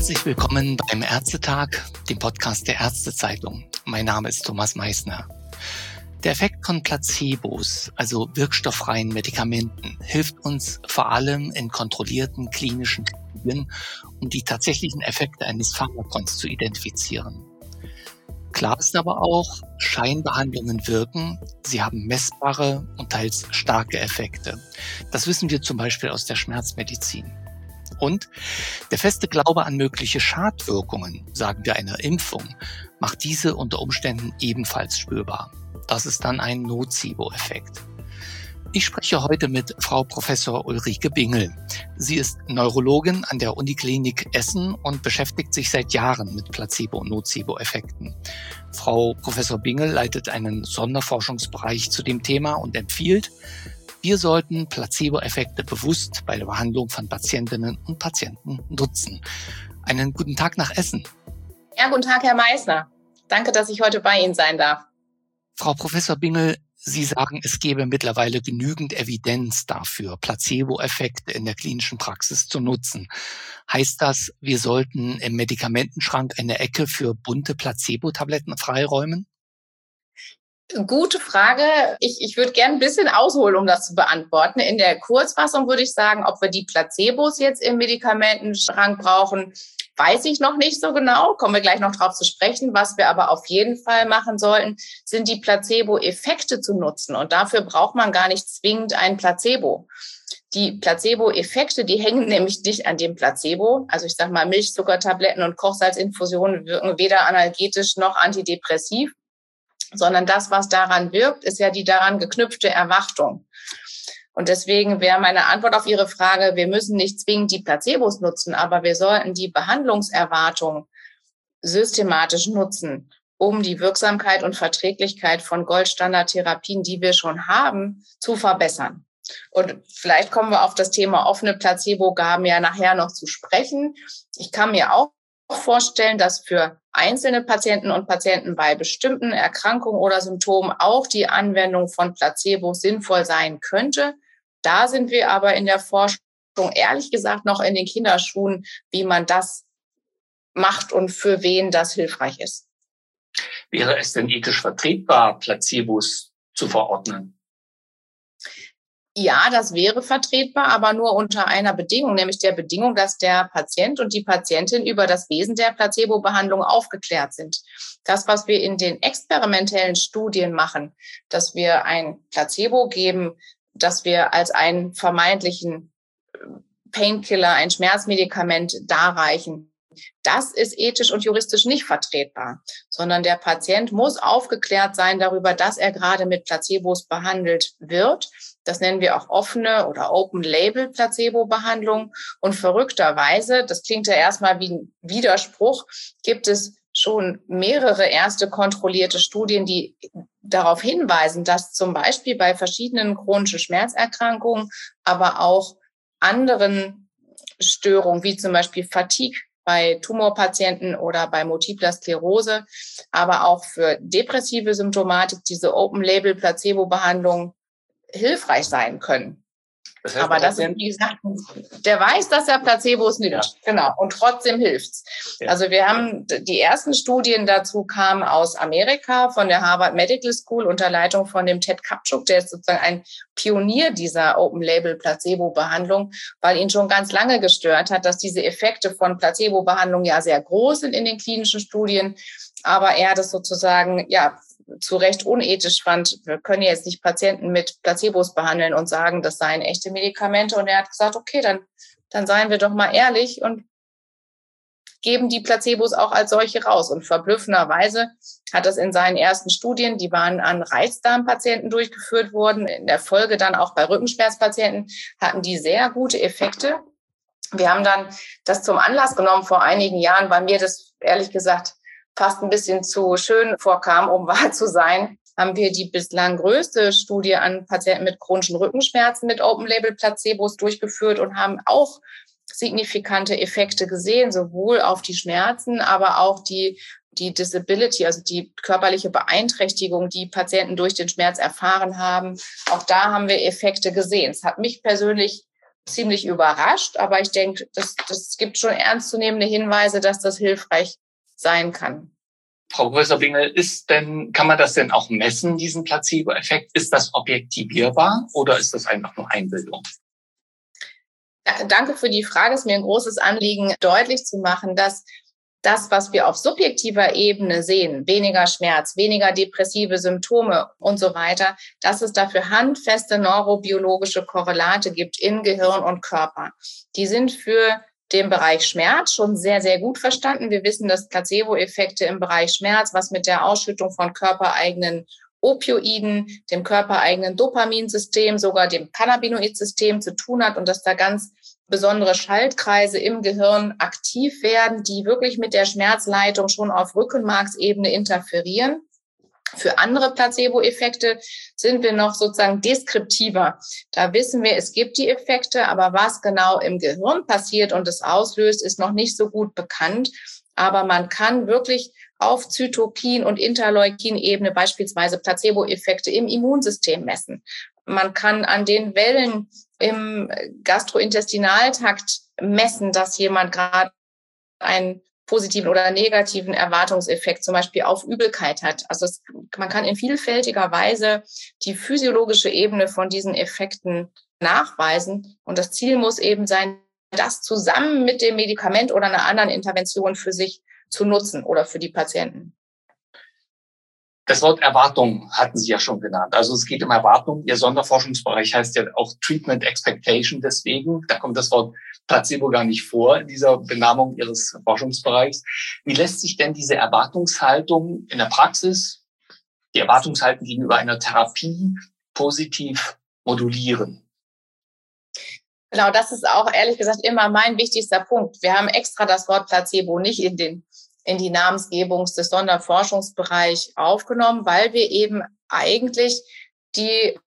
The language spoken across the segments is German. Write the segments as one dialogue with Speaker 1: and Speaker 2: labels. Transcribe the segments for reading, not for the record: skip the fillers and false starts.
Speaker 1: Herzlich willkommen beim Ärztetag, dem Podcast der Ärztezeitung. Mein Name ist Thomas Meissner. Der Effekt von Placebos, also wirkstofffreien Medikamenten, hilft uns vor allem in kontrollierten klinischen Studien, um die tatsächlichen Effekte eines Pharmakons zu identifizieren. Klar ist aber auch, Scheinbehandlungen wirken, sie haben messbare und teils starke Effekte. Das wissen wir zum Beispiel aus der Schmerzmedizin. Und der feste Glaube an mögliche Schadwirkungen, sagen wir einer Impfung, macht diese unter Umständen ebenfalls spürbar. Das ist dann ein Nocebo-Effekt. Ich spreche heute mit Frau Professor Ulrike Bingel. Sie ist Neurologin an der Uniklinik Essen und beschäftigt sich seit Jahren mit Placebo- und Nocebo-Effekten. Frau Professor Bingel leitet einen Sonderforschungsbereich zu dem Thema und empfiehlt, wir sollten Placebo-Effekte bewusst bei der Behandlung von Patientinnen und Patienten nutzen. Einen guten Tag nach Essen.
Speaker 2: Ja, guten Tag, Herr Meissner. Danke, dass ich heute bei Ihnen sein darf.
Speaker 1: Frau Professor Bingel, Sie sagen, es gäbe mittlerweile genügend Evidenz dafür, Placebo-Effekte in der klinischen Praxis zu nutzen. Heißt das, wir sollten im Medikamentenschrank eine Ecke für bunte Placebo-Tabletten freiräumen?
Speaker 2: Gute Frage. Ich würde gerne ein bisschen ausholen, um das zu beantworten. In der Kurzfassung würde ich sagen, ob wir die Placebos jetzt im Medikamentenschrank brauchen, weiß ich noch nicht so genau. Kommen wir gleich noch drauf zu sprechen. Was wir aber auf jeden Fall machen sollten, sind die Placebo-Effekte zu nutzen. Und dafür braucht man gar nicht zwingend ein Placebo. Die Placebo-Effekte, die hängen nämlich nicht an dem Placebo. Also ich sage mal, Milchzuckertabletten und Kochsalzinfusionen wirken weder analgetisch noch antidepressiv, sondern das, was daran wirkt, ist ja die daran geknüpfte Erwartung. Und deswegen wäre meine Antwort auf Ihre Frage, wir müssen nicht zwingend die Placebos nutzen, aber wir sollten die Behandlungserwartung systematisch nutzen, um die Wirksamkeit und Verträglichkeit von Goldstandardtherapien, die wir schon haben, zu verbessern. Und vielleicht kommen wir auf das Thema offene Placebogaben ja nachher noch zu sprechen. Ich kann mir auch vorstellen, dass für einzelne Patienten und Patienten bei bestimmten Erkrankungen oder Symptomen auch die Anwendung von Placebo sinnvoll sein könnte. Da sind wir aber in der Forschung ehrlich gesagt noch in den Kinderschuhen, wie man das macht und für wen das hilfreich ist.
Speaker 1: Wäre es denn ethisch vertretbar, Placebos zu verordnen?
Speaker 2: Ja, das wäre vertretbar, aber nur unter einer Bedingung, nämlich der Bedingung, dass der Patient und die Patientin über das Wesen der Placebo-Behandlung aufgeklärt sind. Das, was wir in den experimentellen Studien machen, dass wir ein Placebo geben, dass wir als einen vermeintlichen Painkiller, ein Schmerzmedikament darreichen, das ist ethisch und juristisch nicht vertretbar, sondern der Patient muss aufgeklärt sein darüber, dass er gerade mit Placebos behandelt wird. Das nennen wir auch offene oder Open-Label-Placebo-Behandlung. Und verrückterweise, das klingt ja erstmal wie ein Widerspruch, gibt es schon mehrere erste kontrollierte Studien, die darauf hinweisen, dass zum Beispiel bei verschiedenen chronischen Schmerzerkrankungen, aber auch anderen Störungen, wie zum Beispiel Fatigue, bei Tumorpatienten oder bei Multipler Sklerose, aber auch für depressive Symptomatik diese Open-Label-Placebo-Behandlungen hilfreich sein können. Das heißt, aber das ist, wie gesagt, der weiß, dass er Placebos nimmt. Ja. Genau. Und trotzdem hilft's. Ja. Also wir haben, die ersten Studien dazu kamen aus Amerika von der Harvard Medical School unter Leitung von dem Ted Kaptchuk, der ist sozusagen ein Pionier dieser Open-Label-Placebo-Behandlung, weil ihn schon ganz lange gestört hat, dass diese Effekte von Placebo-Behandlung ja sehr groß sind in den klinischen Studien. Aber er das sozusagen, ja, zu Recht unethisch fand, wir können jetzt nicht Patienten mit Placebos behandeln und sagen, das seien echte Medikamente. Und er hat gesagt, okay, dann seien wir doch mal ehrlich und geben die Placebos auch als solche raus. Und verblüffenderweise hat das in seinen ersten Studien, die waren an Reizdarmpatienten durchgeführt worden, in der Folge dann auch bei Rückenschmerzpatienten, hatten die sehr gute Effekte. Wir haben dann das zum Anlass genommen vor einigen Jahren, weil mir das ehrlich gesagt fast ein bisschen zu schön vorkam, um wahr zu sein, haben wir die bislang größte Studie an Patienten mit chronischen Rückenschmerzen mit Open-Label-Placebos durchgeführt und haben auch signifikante Effekte gesehen, sowohl auf die Schmerzen, aber auch die Disability, also die körperliche Beeinträchtigung, die Patienten durch den Schmerz erfahren haben. Auch da haben wir Effekte gesehen. Es hat mich persönlich ziemlich überrascht, aber ich denke, das gibt schon ernstzunehmende Hinweise, dass das hilfreich sein kann.
Speaker 1: Frau Professor Bingel, kann man das denn auch messen, diesen Placebo-Effekt? Ist das objektivierbar oder ist das einfach nur Einbildung?
Speaker 2: Ja, danke für die Frage. Es ist mir ein großes Anliegen, deutlich zu machen, dass das, was wir auf subjektiver Ebene sehen, weniger Schmerz, weniger depressive Symptome und so weiter, dass es dafür handfeste neurobiologische Korrelate gibt in Gehirn und Körper. Die sind für den Bereich Schmerz schon sehr, sehr gut verstanden. Wir wissen, dass Placebo-Effekte im Bereich Schmerz, was mit der Ausschüttung von körpereigenen Opioiden, dem körpereigenen Dopaminsystem, sogar dem Cannabinoid-System zu tun hat und dass da ganz besondere Schaltkreise im Gehirn aktiv werden, die wirklich mit der Schmerzleitung schon auf Rückenmarksebene interferieren. Für andere Placebo-Effekte sind wir noch sozusagen deskriptiver. Da wissen wir, es gibt die Effekte, aber was genau im Gehirn passiert und es auslöst, ist noch nicht so gut bekannt. Aber man kann wirklich auf Zytokin- und Interleukin-Ebene beispielsweise Placebo-Effekte im Immunsystem messen. Man kann an den Wellen im Gastrointestinaltrakt messen, dass jemand gerade einen positiven oder negativen Erwartungseffekt zum Beispiel auf Übelkeit hat. Also man kann in vielfältiger Weise die physiologische Ebene von diesen Effekten nachweisen. Und das Ziel muss eben sein, das zusammen mit dem Medikament oder einer anderen Intervention für sich zu nutzen oder für die Patienten.
Speaker 1: Das Wort Erwartung hatten Sie ja schon genannt. Also es geht um Erwartung. Ihr Sonderforschungsbereich heißt ja auch Treatment Expectation. Deswegen, da kommt das Wort Placebo gar nicht vor in dieser Benamung Ihres Forschungsbereichs. Wie lässt sich denn diese Erwartungshaltung in der Praxis, die Erwartungshaltung gegenüber einer Therapie, positiv modulieren?
Speaker 2: Genau, das ist auch ehrlich gesagt immer mein wichtigster Punkt. Wir haben extra das Wort Placebo nicht in die Namensgebung des Sonderforschungsbereichs aufgenommen, weil wir eben eigentlich die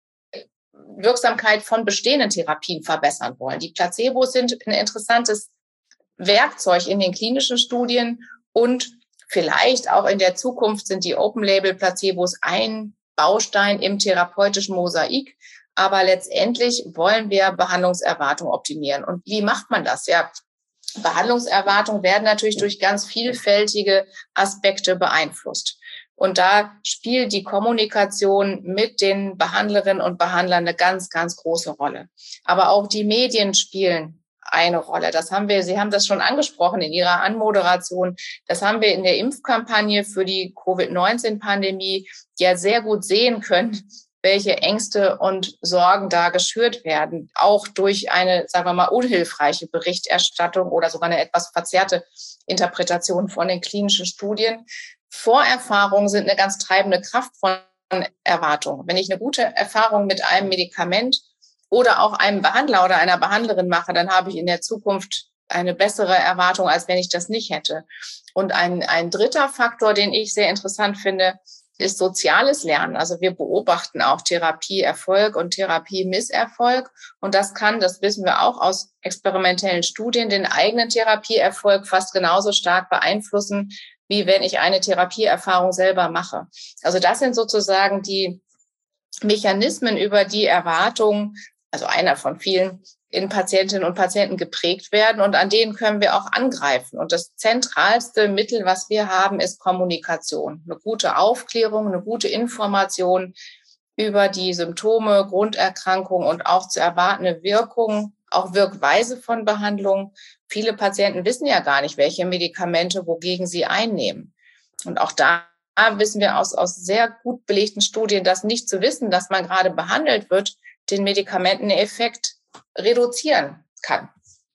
Speaker 2: Wirksamkeit von bestehenden Therapien verbessern wollen. Die Placebos sind ein interessantes Werkzeug in den klinischen Studien und vielleicht auch in der Zukunft sind die Open-Label-Placebos ein Baustein im therapeutischen Mosaik. Aber letztendlich wollen wir Behandlungserwartung optimieren. Und wie macht man das? Ja, Behandlungserwartungen werden natürlich durch ganz vielfältige Aspekte beeinflusst. Und da spielt die Kommunikation mit den Behandlerinnen und Behandlern eine ganz, ganz große Rolle. Aber auch die Medien spielen eine Rolle. Sie haben das schon angesprochen in Ihrer Anmoderation. Das haben wir in der Impfkampagne für die Covid-19-Pandemie ja sehr gut sehen können, welche Ängste und Sorgen da geschürt werden, auch durch eine, sagen wir mal, unhilfreiche Berichterstattung oder sogar eine etwas verzerrte Interpretation von den klinischen Studien. Vorerfahrungen sind eine ganz treibende Kraft von Erwartungen. Wenn ich eine gute Erfahrung mit einem Medikament oder auch einem Behandler oder einer Behandlerin mache, dann habe ich in der Zukunft eine bessere Erwartung, als wenn ich das nicht hätte. Und ein dritter Faktor, den ich sehr interessant finde, ist soziales Lernen. Also wir beobachten auch Therapieerfolg und Therapiemisserfolg. Und das wissen wir auch aus experimentellen Studien, den eigenen Therapieerfolg fast genauso stark beeinflussen, wie wenn ich eine Therapieerfahrung selber mache. Also das sind sozusagen die Mechanismen, über die Erwartungen, also einer von vielen, in Patientinnen und Patienten geprägt werden und an denen können wir auch angreifen. Und das zentralste Mittel, was wir haben, ist Kommunikation. Eine gute Aufklärung, eine gute Information über die Symptome, Grunderkrankungen und auch zu erwartende Wirkung, auch Wirkweise von Behandlung. Viele Patienten wissen ja gar nicht, welche Medikamente wogegen sie einnehmen. Und auch da wissen wir aus sehr gut belegten Studien, dass nicht zu wissen, dass man gerade behandelt wird, den Medikamenteneffekt reduzieren kann.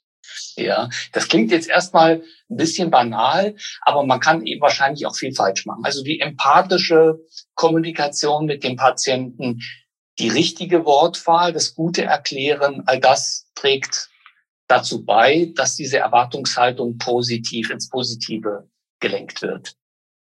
Speaker 1: Ja, das klingt jetzt erstmal ein bisschen banal, aber man kann eben wahrscheinlich auch viel falsch machen. Also die empathische Kommunikation mit dem Patienten, die richtige Wortwahl, das gute Erklären, all das trägt dazu bei, dass diese Erwartungshaltung positiv ins Positive gelenkt wird.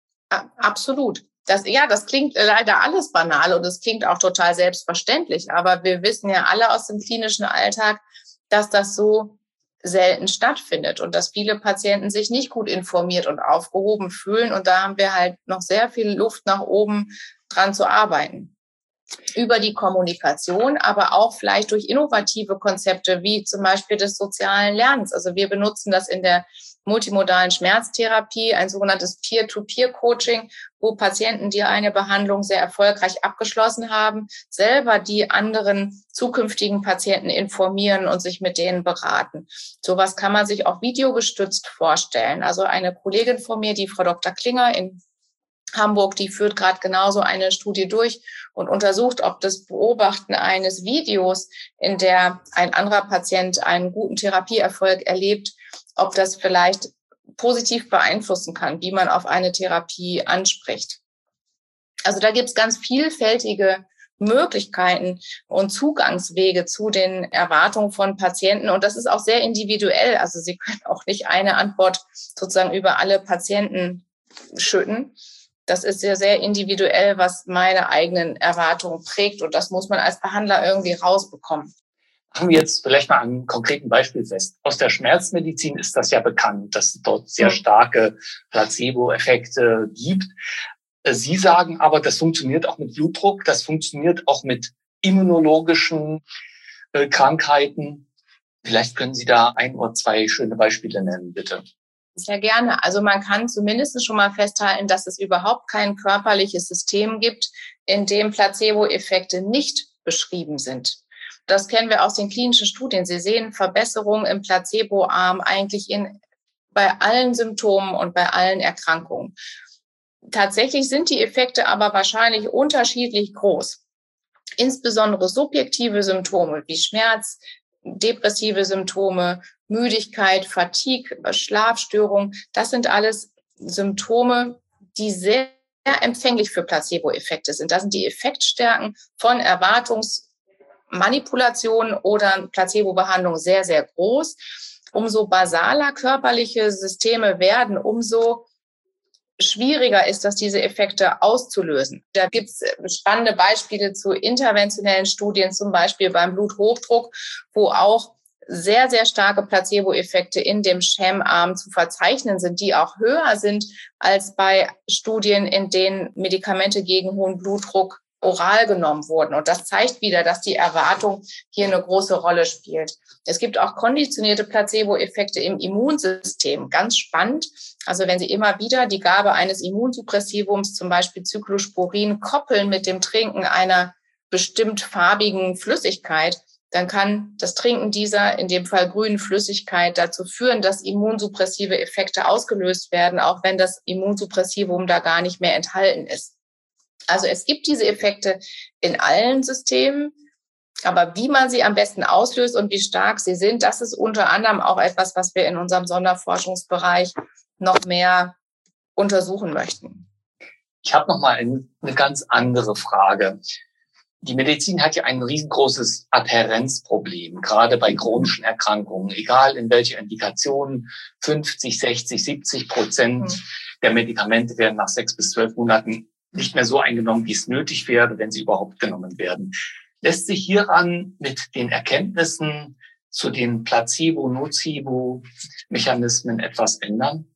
Speaker 2: Absolut. Das klingt leider alles banal und es klingt auch total selbstverständlich. Aber wir wissen ja alle aus dem klinischen Alltag, dass das so selten stattfindet und dass viele Patienten sich nicht gut informiert und aufgehoben fühlen. Und da haben wir halt noch sehr viel Luft nach oben dran zu arbeiten. über die Kommunikation, aber auch vielleicht durch innovative Konzepte wie zum Beispiel des sozialen Lernens. Also wir benutzen das in der multimodalen Schmerztherapie, ein sogenanntes Peer-to-Peer-Coaching, wo Patienten, die eine Behandlung sehr erfolgreich abgeschlossen haben, selber die anderen zukünftigen Patienten informieren und sich mit denen beraten. Sowas kann man sich auch videogestützt vorstellen. Also eine Kollegin von mir, die Frau Dr. Klinger in Hamburg, die führt gerade genauso eine Studie durch und untersucht, ob das Beobachten eines Videos, in der ein anderer Patient einen guten Therapieerfolg erlebt, ob das vielleicht positiv beeinflussen kann, wie man auf eine Therapie anspricht. Also da gibt es ganz vielfältige Möglichkeiten und Zugangswege zu den Erwartungen von Patienten. Und das ist auch sehr individuell. Also Sie können auch nicht eine Antwort sozusagen über alle Patienten schütten. Das ist sehr, sehr individuell, was meine eigenen Erwartungen prägt. Und das muss man als Behandler irgendwie rausbekommen.
Speaker 1: Machen wir jetzt vielleicht mal einen konkreten Beispiel fest. Aus der Schmerzmedizin ist das ja bekannt, dass es dort sehr starke Placebo-Effekte gibt. Sie sagen aber, das funktioniert auch mit Blutdruck, das funktioniert auch mit immunologischen Krankheiten. Vielleicht können Sie da ein oder zwei schöne Beispiele nennen, bitte.
Speaker 2: Sehr gerne. Also man kann zumindest schon mal festhalten, dass es überhaupt kein körperliches System gibt, in dem Placebo-Effekte nicht beschrieben sind. Das kennen wir aus den klinischen Studien. Sie sehen Verbesserungen im Placebo-Arm eigentlich bei allen Symptomen und bei allen Erkrankungen. Tatsächlich sind die Effekte aber wahrscheinlich unterschiedlich groß. Insbesondere subjektive Symptome wie Schmerz, depressive Symptome, Müdigkeit, Fatigue, Schlafstörung, das sind alles Symptome, die sehr empfänglich für Placebo-Effekte sind. Das sind die Effektstärken von Erwartungsmanipulation oder Placebo-Behandlung sehr, sehr groß. Umso basaler körperliche Systeme werden, umso schwieriger ist das, diese Effekte auszulösen. Da gibt es spannende Beispiele zu interventionellen Studien, zum Beispiel beim Bluthochdruck, wo auch sehr, sehr starke Placebo-Effekte in dem Schemarm zu verzeichnen sind, die auch höher sind als bei Studien, in denen Medikamente gegen hohen Blutdruck oral genommen wurden. Und das zeigt wieder, dass die Erwartung hier eine große Rolle spielt. Es gibt auch konditionierte Placebo-Effekte im Immunsystem. Ganz spannend. Also wenn Sie immer wieder die Gabe eines Immunsuppressivums, zum Beispiel Cyclosporin, koppeln mit dem Trinken einer bestimmt farbigen Flüssigkeit, dann kann das Trinken dieser, in dem Fall grünen Flüssigkeit, dazu führen, dass immunsuppressive Effekte ausgelöst werden, auch wenn das Immunsuppressivum da gar nicht mehr enthalten ist. Also es gibt diese Effekte in allen Systemen, aber wie man sie am besten auslöst und wie stark sie sind, das ist unter anderem auch etwas, was wir in unserem Sonderforschungsbereich noch mehr untersuchen möchten.
Speaker 1: Ich habe noch mal eine ganz andere Frage. Die Medizin hat ja ein riesengroßes Adhärenzproblem, gerade bei chronischen Erkrankungen, egal in welcher Indikation, 50, 60, 70% der Medikamente werden nach 6 bis 12 Monaten nicht mehr so eingenommen, wie es nötig wäre, wenn sie überhaupt genommen werden. Lässt sich hieran mit den Erkenntnissen zu den Placebo-Nocebo-Mechanismen etwas ändern?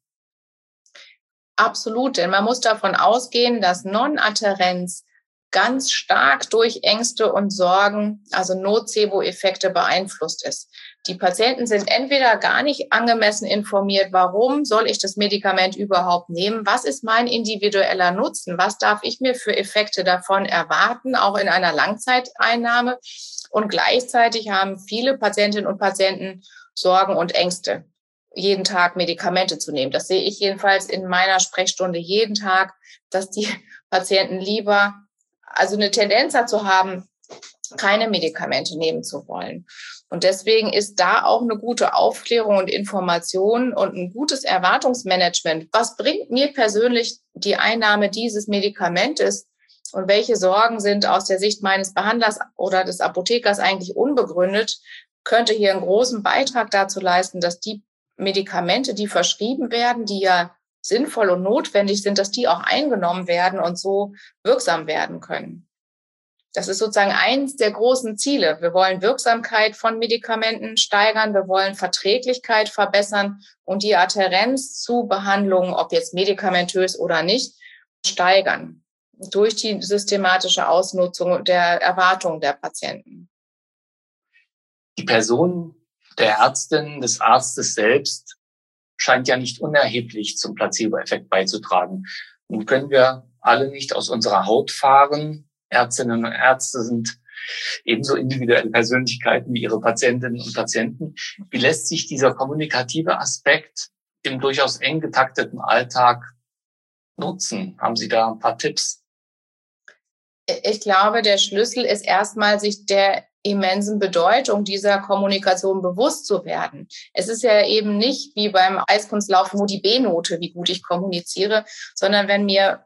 Speaker 2: Absolut, denn man muss davon ausgehen, dass Non-Adhärenz ganz stark durch Ängste und Sorgen, also Nocebo-Effekte beeinflusst ist. Die Patienten sind entweder gar nicht angemessen informiert, warum soll ich das Medikament überhaupt nehmen, was ist mein individueller Nutzen, was darf ich mir für Effekte davon erwarten, auch in einer Langzeiteinnahme. Und gleichzeitig haben viele Patientinnen und Patienten Sorgen und Ängste, jeden Tag Medikamente zu nehmen. Das sehe ich jedenfalls in meiner Sprechstunde jeden Tag, dass die Patienten lieber eine Tendenz dazu haben, keine Medikamente nehmen zu wollen. Und deswegen ist da auch eine gute Aufklärung und Information und ein gutes Erwartungsmanagement. Was bringt mir persönlich die Einnahme dieses Medikamentes und welche Sorgen sind aus der Sicht meines Behandlers oder des Apothekers eigentlich unbegründet, könnte hier einen großen Beitrag dazu leisten, dass die Medikamente, die verschrieben werden, die ja sinnvoll und notwendig sind, dass die auch eingenommen werden und so wirksam werden können. Das ist sozusagen eins der großen Ziele. Wir wollen Wirksamkeit von Medikamenten steigern, wir wollen Verträglichkeit verbessern und die Adhärenz zu Behandlungen, ob jetzt medikamentös oder nicht, steigern. durch die systematische Ausnutzung der Erwartungen der Patienten.
Speaker 1: Die Person der Ärztin, des Arztes selbst scheint ja nicht unerheblich zum Placebo-Effekt beizutragen. Nun können wir alle nicht aus unserer Haut fahren. Ärztinnen und Ärzte sind ebenso individuelle Persönlichkeiten wie ihre Patientinnen und Patienten. Wie lässt sich dieser kommunikative Aspekt im durchaus eng getakteten Alltag nutzen? Haben Sie da ein paar Tipps?
Speaker 2: Ich glaube, der Schlüssel ist erstmal, sich der immensen Bedeutung dieser Kommunikation bewusst zu werden. Es ist ja eben nicht wie beim Eiskunstlaufen nur die B-Note, wie gut ich kommuniziere, sondern wenn mir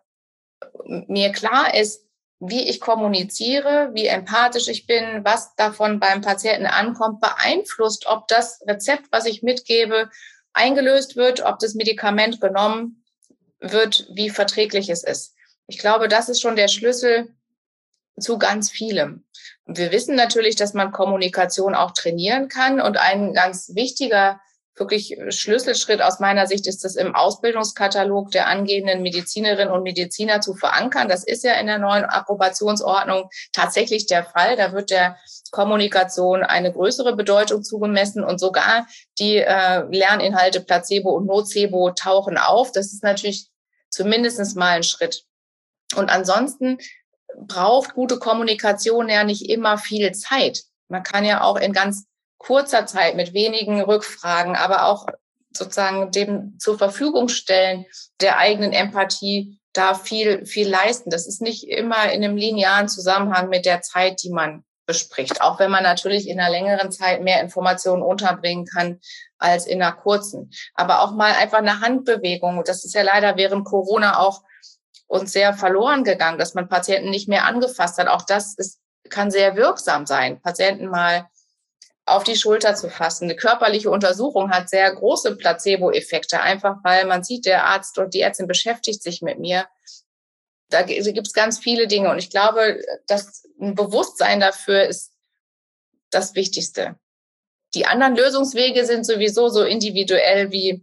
Speaker 2: klar ist, wie ich kommuniziere, wie empathisch ich bin, was davon beim Patienten ankommt, beeinflusst, ob das Rezept, was ich mitgebe, eingelöst wird, ob das Medikament genommen wird, wie verträglich es ist. Ich glaube, das ist schon der Schlüssel zu ganz vielem. Und wir wissen natürlich, dass man Kommunikation auch trainieren kann. Und ein ganz wichtiger, wirklich Schlüsselschritt aus meiner Sicht ist es, im Ausbildungskatalog der angehenden Medizinerinnen und Mediziner zu verankern. Das ist ja in der neuen Approbationsordnung tatsächlich der Fall. Da wird der Kommunikation eine größere Bedeutung zugemessen und sogar die Lerninhalte Placebo und Nocebo tauchen auf. Das ist natürlich zumindest mal ein Schritt. Und ansonsten braucht gute Kommunikation ja nicht immer viel Zeit. Man kann ja auch in ganz kurzer Zeit mit wenigen Rückfragen, aber auch sozusagen dem zur Verfügung stellen der eigenen Empathie da viel leisten. Das ist nicht immer in einem linearen Zusammenhang mit der Zeit, die man bespricht. Auch wenn man natürlich in einer längeren Zeit mehr Informationen unterbringen kann als in einer kurzen. Aber auch mal einfach eine Handbewegung. Das ist ja leider während Corona auch uns sehr verloren gegangen, dass man Patienten nicht mehr angefasst hat. Auch das kann sehr wirksam sein, Patienten mal auf die Schulter zu fassen. Eine körperliche Untersuchung hat sehr große Placebo-Effekte, einfach weil man sieht, der Arzt und die Ärztin beschäftigt sich mit mir. Da gibt es ganz viele Dinge. Und ich glaube, dass ein Bewusstsein dafür ist das Wichtigste. Die anderen Lösungswege sind sowieso so individuell, wie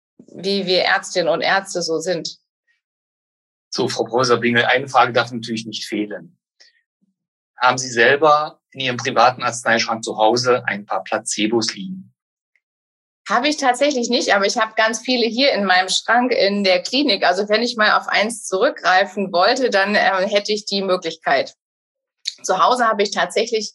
Speaker 2: wir Ärztinnen und Ärzte so sind.
Speaker 1: So, Frau Professor-Bingel, eine Frage darf natürlich nicht fehlen. Haben Sie selber in Ihrem privaten Arzneischrank zu Hause ein paar Placebos liegen?
Speaker 2: Habe ich tatsächlich nicht, aber ich habe ganz viele hier in meinem Schrank in der Klinik. Also wenn ich mal auf eins zurückgreifen wollte, dann hätte ich die Möglichkeit. Zu Hause habe ich tatsächlich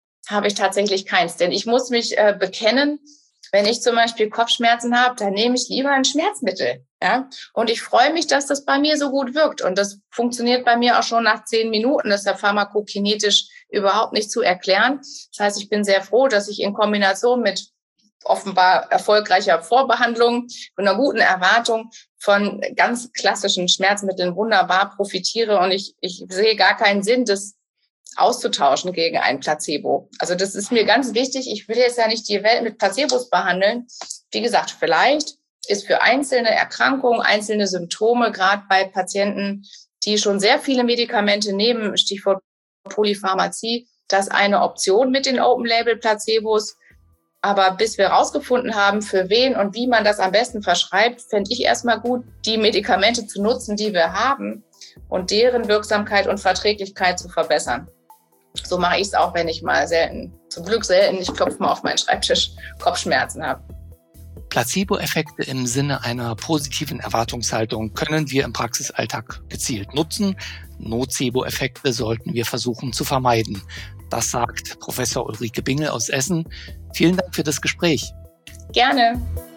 Speaker 2: keins, denn ich muss mich bekennen, wenn ich zum Beispiel Kopfschmerzen habe, dann nehme ich lieber ein Schmerzmittel. Ja? Und ich freue mich, dass das bei mir so gut wirkt. Und das funktioniert bei mir auch schon nach 10 Minuten. Das ist ja pharmakokinetisch überhaupt nicht zu erklären. Das heißt, ich bin sehr froh, dass ich in Kombination mit offenbar erfolgreicher Vorbehandlung und einer guten Erwartung von ganz klassischen Schmerzmitteln wunderbar profitiere. Und ich sehe gar keinen Sinn, das auszutauschen gegen ein Placebo. Also das ist mir ganz wichtig. Ich will jetzt ja nicht die Welt mit Placebos behandeln. Wie gesagt, vielleicht ist für einzelne Erkrankungen, einzelne Symptome, gerade bei Patienten, die schon sehr viele Medikamente nehmen, Stichwort Polypharmazie, das eine Option mit den Open-Label-Placebos. Aber bis wir herausgefunden haben, für wen und wie man das am besten verschreibt, fände ich erstmal gut, die Medikamente zu nutzen, die wir haben und deren Wirksamkeit und Verträglichkeit zu verbessern. So mache ich es auch, wenn ich mal zum Glück selten, ich klopfe mal auf meinen Schreibtisch, Kopfschmerzen habe.
Speaker 1: Placebo-Effekte im Sinne einer positiven Erwartungshaltung können wir im Praxisalltag gezielt nutzen. Nocebo-Effekte sollten wir versuchen zu vermeiden. Das sagt Professor Ulrike Bingel aus Essen. Vielen Dank für das Gespräch.
Speaker 2: Gerne.